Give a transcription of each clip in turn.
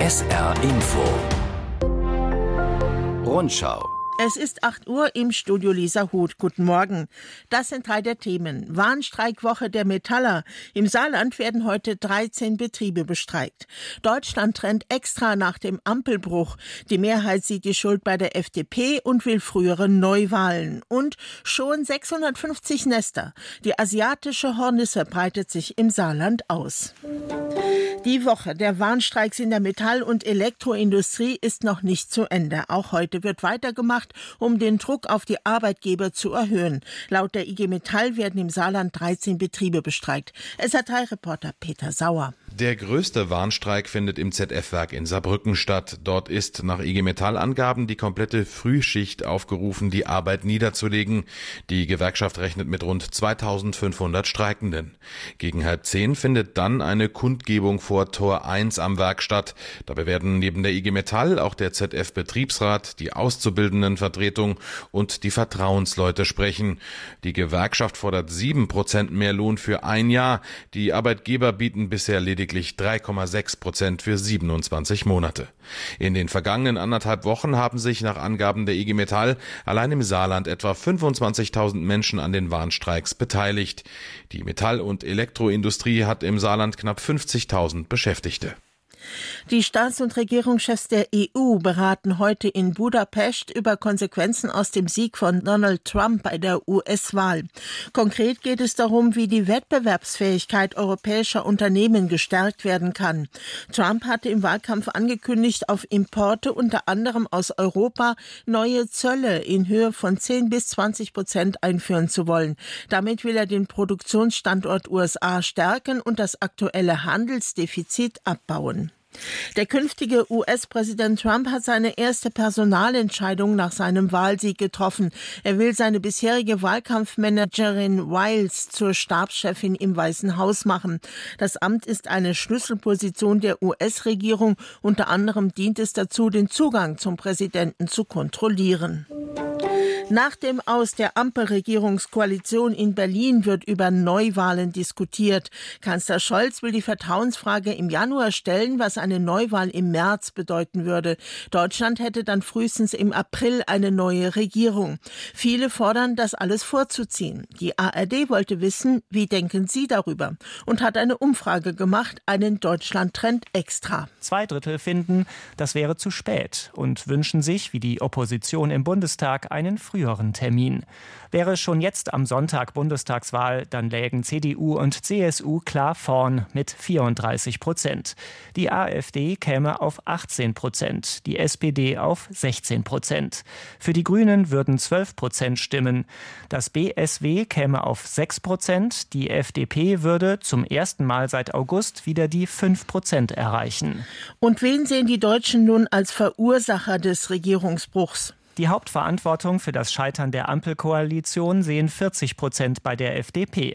SR Info Rundschau. Es ist 8 Uhr, im Studio Lisa Huth. Guten Morgen. Das sind 3 der Themen. Warnstreikwoche der Metaller. Im Saarland werden heute 13 Betriebe bestreikt. Deutschland trennt extra nach dem Ampelbruch. Die Mehrheit sieht die Schuld bei der FDP und will frühere Neuwahlen. Und schon 650 Nester. Die asiatische Hornisse breitet sich im Saarland aus. Die Woche der Warnstreiks in der Metall- und Elektroindustrie ist noch nicht zu Ende. Auch heute wird weitergemacht, um den Druck auf die Arbeitgeber zu erhöhen. Laut der IG Metall werden im Saarland 13 Betriebe bestreikt. SR3-Reporter Peter Sauer. Der größte Warnstreik findet im ZF-Werk in Saarbrücken statt. Dort ist nach IG Metall-Angaben die komplette Frühschicht aufgerufen, die Arbeit niederzulegen. Die Gewerkschaft rechnet mit rund 2500 Streikenden. Gegen 9:30 findet dann eine Kundgebung vor Tor 1 am Werk statt. Dabei werden neben der IG Metall auch der ZF-Betriebsrat, die Auszubildendenvertretung und die Vertrauensleute sprechen. Die Gewerkschaft fordert 7% mehr Lohn für ein Jahr. Die Arbeitgeber bieten bisher lediglich 3,6% für 27 Monate. In den vergangenen 1,5 Wochen haben sich nach Angaben der IG Metall allein im Saarland etwa 25.000 Menschen an den Warnstreiks beteiligt. Die Metall- und Elektroindustrie hat im Saarland knapp 50.000 Beschäftigte. Die Staats- und Regierungschefs der EU beraten heute in Budapest über Konsequenzen aus dem Sieg von Donald Trump bei der US-Wahl. Konkret geht es darum, wie die Wettbewerbsfähigkeit europäischer Unternehmen gestärkt werden kann. Trump hatte im Wahlkampf angekündigt, auf Importe unter anderem aus Europa neue Zölle in Höhe von 10-20% einführen zu wollen. Damit will er den Produktionsstandort USA stärken und das aktuelle Handelsdefizit abbauen. Der künftige US-Präsident Trump hat seine erste Personalentscheidung nach seinem Wahlsieg getroffen. Er will seine bisherige Wahlkampfmanagerin Wiles zur Stabschefin im Weißen Haus machen. Das Amt ist eine Schlüsselposition der US-Regierung. Unter anderem dient es dazu, den Zugang zum Präsidenten zu kontrollieren. Nach dem Aus der Ampelregierungskoalition in Berlin wird über Neuwahlen diskutiert. Kanzler Scholz will die Vertrauensfrage im Januar stellen, was eine Neuwahl im März bedeuten würde. Deutschland hätte dann frühestens im April eine neue Regierung. Viele fordern, das alles vorzuziehen. Die ARD wollte wissen, wie denken Sie darüber? Und hat eine Umfrage gemacht, einen Deutschland-Trend extra. 2/3 finden, das wäre zu spät und wünschen sich, wie die Opposition im Bundestag, einen früheren Termin. Wäre schon jetzt am Sonntag Bundestagswahl, dann lägen CDU und CSU klar vorn mit 34%. Die AfD käme auf 18%, die SPD auf 16%. Für die Grünen würden 12% stimmen. Das BSW käme auf 6%, die FDP würde zum ersten Mal seit August wieder die 5% erreichen. Und wen sehen die Deutschen nun als Verursacher des Regierungsbruchs? Die Hauptverantwortung für das Scheitern der Ampelkoalition sehen 40% bei der FDP.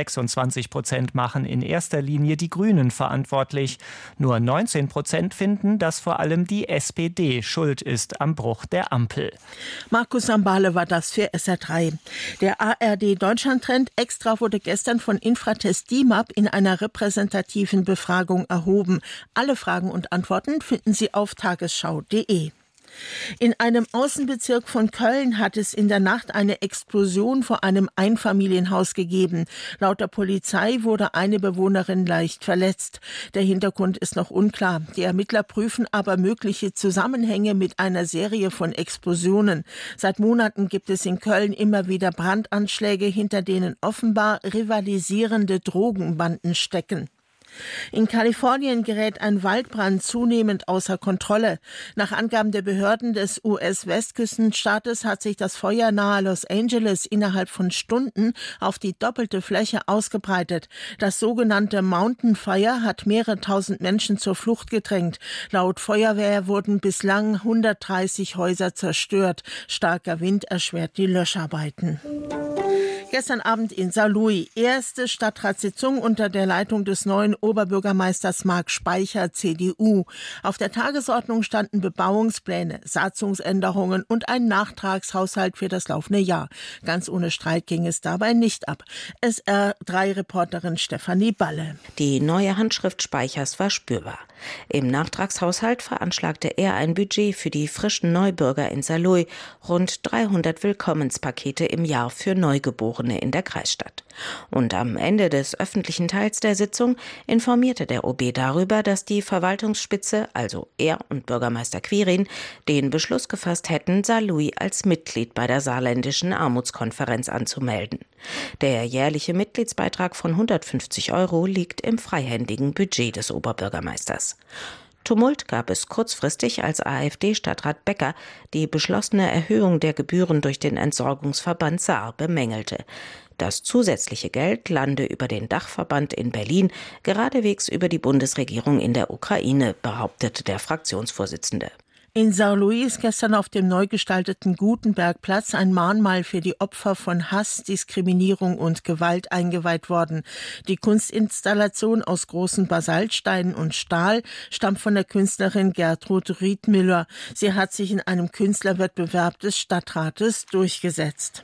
26% machen in erster Linie die Grünen verantwortlich. Nur 19% finden, dass vor allem die SPD schuld ist am Bruch der Ampel. Markus Sambale war das für SR3. Der ARD-Deutschland-Trend extra wurde gestern von Infratest DIMAP in einer repräsentativen Befragung erhoben. Alle Fragen und Antworten finden Sie auf tagesschau.de. In einem Außenbezirk von Köln hat es in der Nacht eine Explosion vor einem Einfamilienhaus gegeben. Laut der Polizei wurde eine Bewohnerin leicht verletzt. Der Hintergrund ist noch unklar. Die Ermittler prüfen aber mögliche Zusammenhänge mit einer Serie von Explosionen. Seit Monaten gibt es in Köln immer wieder Brandanschläge, hinter denen offenbar rivalisierende Drogenbanden stecken. In Kalifornien gerät ein Waldbrand zunehmend außer Kontrolle. Nach Angaben der Behörden des US-Westküstenstaates hat sich das Feuer nahe Los Angeles innerhalb von Stunden auf die doppelte Fläche ausgebreitet. Das sogenannte Mountain Fire hat mehrere tausend Menschen zur Flucht gedrängt. Laut Feuerwehr wurden bislang 130 Häuser zerstört. Starker Wind erschwert die Löscharbeiten. Gestern Abend in Saarlouis erste Stadtratssitzung unter der Leitung des neuen Oberbürgermeisters Marc Speicher, CDU. Auf der Tagesordnung standen Bebauungspläne, Satzungsänderungen und ein Nachtragshaushalt für das laufende Jahr. Ganz ohne Streit ging es dabei nicht ab. SR3-Reporterin Stefanie Balle. Die neue Handschrift Speichers war spürbar. Im Nachtragshaushalt veranschlagte er ein Budget für die frischen Neubürger in Saarlouis, rund 300 Willkommenspakete im Jahr für Neugeborene in der Kreisstadt. Und am Ende des öffentlichen Teils der Sitzung informierte der OB darüber, dass die Verwaltungsspitze, also er und Bürgermeister Quirin, den Beschluss gefasst hätten, Saarlouis als Mitglied bei der Saarländischen Armutskonferenz anzumelden. Der jährliche Mitgliedsbeitrag von 150 € liegt im freihändigen Budget des Oberbürgermeisters. Tumult gab es kurzfristig, als AfD-Stadtrat Becker die beschlossene Erhöhung der Gebühren durch den Entsorgungsverband Saar bemängelte. Das zusätzliche Geld lande über den Dachverband in Berlin, geradewegs über die Bundesregierung in der Ukraine, behauptete der Fraktionsvorsitzende. In Saarlouis ist gestern auf dem neu gestalteten Gutenbergplatz ein Mahnmal für die Opfer von Hass, Diskriminierung und Gewalt eingeweiht worden. Die Kunstinstallation aus großen Basaltsteinen und Stahl stammt von der Künstlerin Gertrud Riedmüller. Sie hat sich in einem Künstlerwettbewerb des Stadtrates durchgesetzt.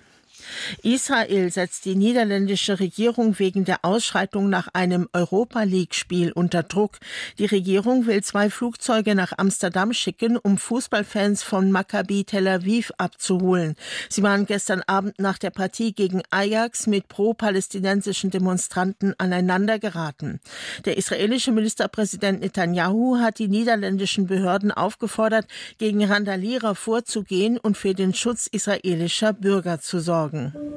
Israel setzt die niederländische Regierung wegen der Ausschreitung nach einem Europa-League-Spiel unter Druck. Die Regierung will 2 Flugzeuge nach Amsterdam schicken, um Fußballfans von Maccabi Tel Aviv abzuholen. Sie waren gestern Abend nach der Partie gegen Ajax mit pro-palästinensischen Demonstranten aneinander geraten. Der israelische Ministerpräsident Netanyahu hat die niederländischen Behörden aufgefordert, gegen Randalierer vorzugehen und für den Schutz israelischer Bürger zu sorgen.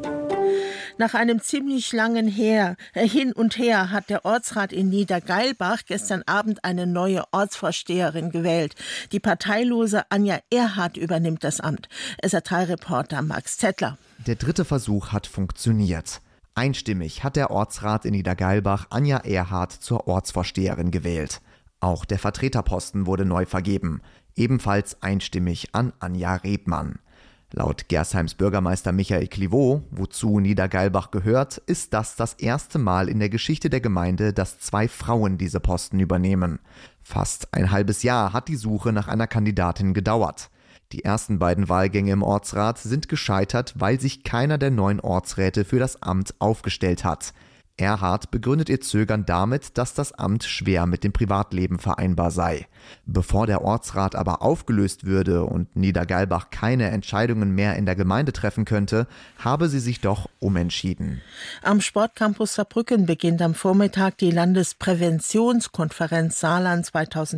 Nach einem ziemlich langen Hin und Her hat der Ortsrat in Niedergeilbach gestern Abend eine neue Ortsvorsteherin gewählt. Die parteilose Anja Erhardt übernimmt das Amt. SR3-Reporter Max Zettler. Der dritte Versuch hat funktioniert. Einstimmig hat der Ortsrat in Niedergeilbach Anja Erhardt zur Ortsvorsteherin gewählt. Auch der Vertreterposten wurde neu vergeben. Ebenfalls einstimmig an Anja Rebmann. Laut Gersheims Bürgermeister Michael Clivaux, wozu Niedergeilbach gehört, ist das erste Mal in der Geschichte der Gemeinde, dass 2 Frauen diese Posten übernehmen. Fast ein halbes Jahr hat die Suche nach einer Kandidatin gedauert. Die ersten beiden Wahlgänge im Ortsrat sind gescheitert, weil sich keiner der 9 Ortsräte für das Amt aufgestellt hat. Erhardt begründet ihr Zögern damit, dass das Amt schwer mit dem Privatleben vereinbar sei. Bevor der Ortsrat aber aufgelöst würde und Niedergeilbach keine Entscheidungen mehr in der Gemeinde treffen könnte, habe sie sich doch umentschieden. Am Sportcampus Saarbrücken beginnt am Vormittag die Landespräventionskonferenz Saarland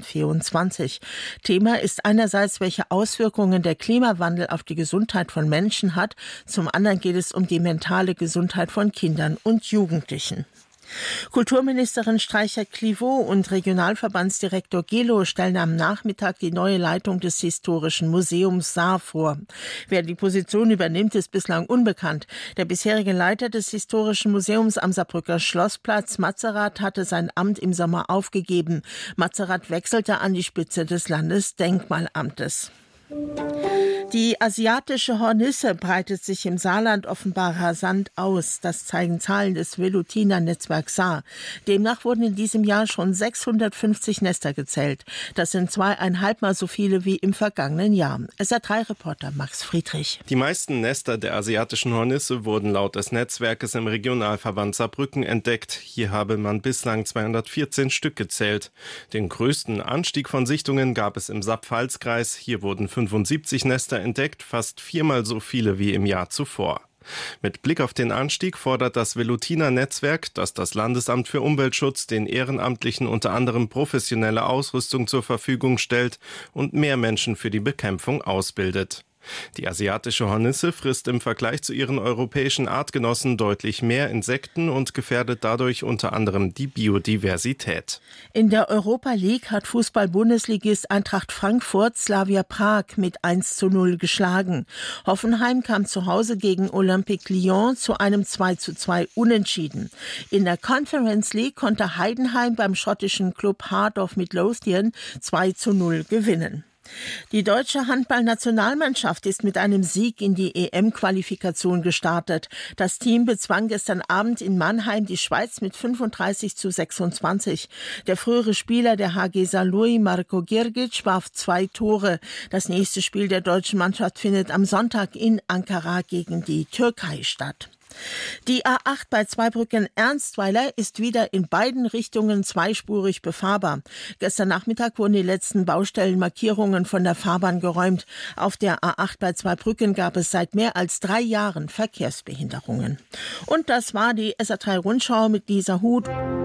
2024. Thema ist einerseits, welche Auswirkungen der Klimawandel auf die Gesundheit von Menschen hat. Zum anderen geht es um die mentale Gesundheit von Kindern und Jugendlichen. Kulturministerin Streicher-Clivaux und Regionalverbandsdirektor Gelo stellen am Nachmittag die neue Leitung des Historischen Museums Saar vor. Wer die Position übernimmt, ist bislang unbekannt. Der bisherige Leiter des Historischen Museums am Saarbrücker Schlossplatz, Matzerath, hatte sein Amt im Sommer aufgegeben. Matzerath wechselte an die Spitze des Landesdenkmalamtes. Die asiatische Hornisse breitet sich im Saarland offenbar rasant aus. Das zeigen Zahlen des Velutiner-Netzwerks Saar. Demnach wurden in diesem Jahr schon 650 Nester gezählt. Das sind 2,5 Mal so viele wie im vergangenen Jahr. SR3-Reporter Max Friedrich. Die meisten Nester der asiatischen Hornisse wurden laut des Netzwerkes im Regionalverband Saarbrücken entdeckt. Hier habe man bislang 214 Stück gezählt. Den größten Anstieg von Sichtungen gab es im Saar-Pfalz-Kreis. Hier wurden 75 Nester entdeckt, fast 4-mal so viele wie im Jahr zuvor. Mit Blick auf den Anstieg fordert das Velutiner-Netzwerk, dass das Landesamt für Umweltschutz den Ehrenamtlichen unter anderem professionelle Ausrüstung zur Verfügung stellt und mehr Menschen für die Bekämpfung ausbildet. Die asiatische Hornisse frisst im Vergleich zu ihren europäischen Artgenossen deutlich mehr Insekten und gefährdet dadurch unter anderem die Biodiversität. In der Europa League hat Fußball-Bundesligist Eintracht Frankfurt Slavia Prag mit 1:0 geschlagen. Hoffenheim kam zu Hause gegen Olympique Lyon zu einem 2:2 Unentschieden. In der Conference League konnte Heidenheim beim schottischen Club Heart of Midlothian 2:0 gewinnen. Die deutsche Handballnationalmannschaft ist mit einem Sieg in die EM-Qualifikation gestartet. Das Team bezwang gestern Abend in Mannheim die Schweiz mit 35:26. Der frühere Spieler der HG Saarlouis, Marko Girgic, warf 2 Tore. Das nächste Spiel der deutschen Mannschaft findet am Sonntag in Ankara gegen die Türkei statt. Die A8 bei Zweibrücken-Ernstweiler ist wieder in beiden Richtungen zweispurig befahrbar. Gestern Nachmittag wurden die letzten Baustellenmarkierungen von der Fahrbahn geräumt. Auf der A8 bei Zweibrücken gab es seit mehr als 3 Jahren Verkehrsbehinderungen. Und das war die SR3 Rundschau mit Lisa Huth.